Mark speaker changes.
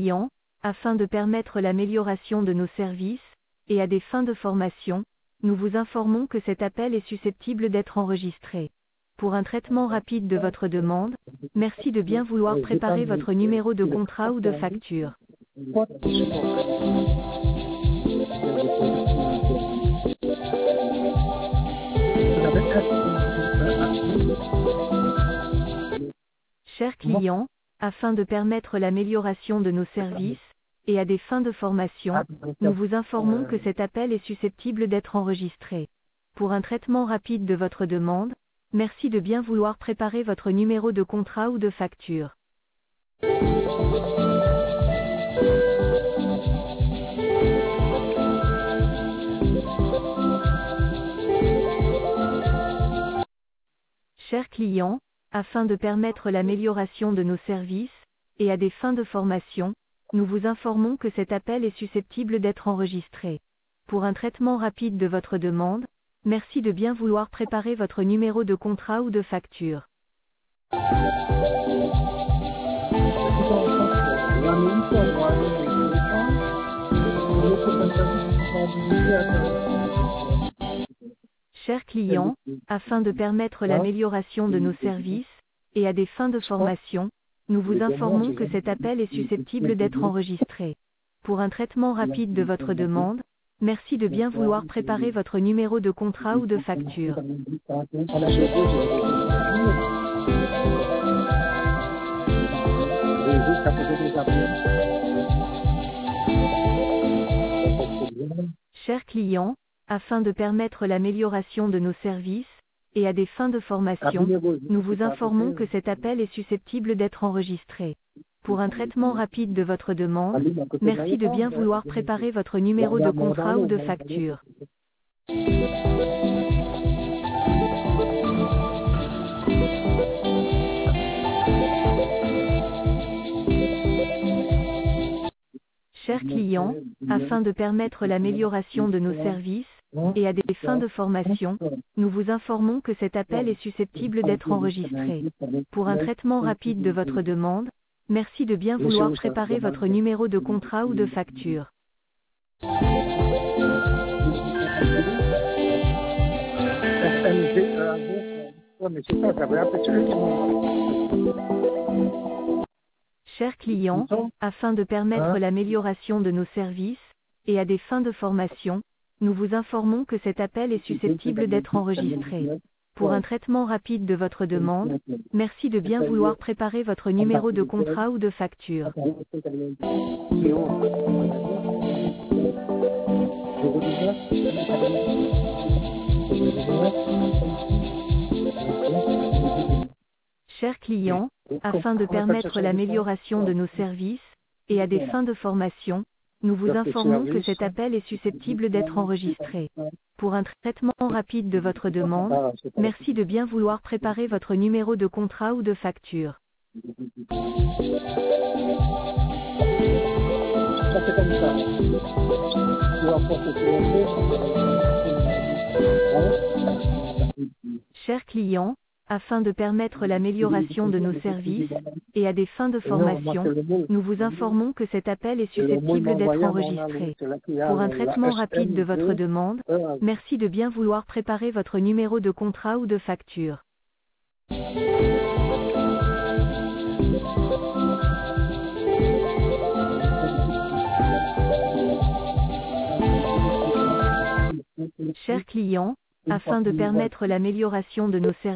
Speaker 1: client, afin de permettre l'amélioration de nos services, et à des fins de formation, nous vous informons que cet appel est susceptible d'être enregistré. Pour un traitement rapide de votre demande, merci de bien vouloir préparer votre numéro de contrat ou de facture. Chers clients, afin de permettre l'amélioration de nos services, et à des fins de formation, nous vous informons que cet appel est susceptible d'être enregistré. Pour un traitement rapide de votre demande, merci de bien vouloir préparer votre numéro de contrat ou de facture. Chers clients, afin de permettre l'amélioration de nos services, et à des fins de formation, nous vous informons que cet appel est susceptible d'être enregistré. Pour un traitement rapide de votre demande, merci de bien vouloir préparer votre numéro de contrat ou de facture. Chers clients, afin de permettre l'amélioration de nos services, et à des fins de formation, nous vous informons que cet appel est susceptible d'être enregistré. Pour un traitement rapide de votre demande, merci de bien vouloir préparer votre numéro de contrat ou de facture. Chers clients, afin de permettre l'amélioration de nos services, et à des fins de formation, nous vous informons que cet appel est susceptible d'être enregistré. Pour un traitement rapide de votre demande, merci de bien vouloir préparer votre numéro de contrat ou de facture. Chers clients, afin de permettre l'amélioration de nos services, et à des fins de formation, nous vous informons que cet appel est susceptible d'être enregistré. Pour un traitement rapide de votre demande, merci de bien vouloir préparer votre numéro de contrat ou de facture. Chers clients, afin de permettre l'amélioration de nos services, et à des fins de formation, nous vous informons que cet appel est susceptible d'être enregistré. Pour un traitement rapide de votre demande, merci de bien vouloir préparer votre numéro de contrat ou de facture. Chers clients, afin de permettre l'amélioration de nos services, et à des fins de formation, nous vous informons que cet appel est susceptible d'être enregistré. Pour un traitement rapide de votre demande, merci de bien vouloir préparer votre numéro de contrat ou de facture. Chers clients, afin de permettre l'amélioration de nos services, et à des fins de formation, nous vous informons que cet appel est susceptible d'être enregistré. Pour un traitement rapide de votre demande, merci de bien vouloir préparer votre numéro de contrat ou de facture. Chers clients, afin de permettre l'amélioration de nos services,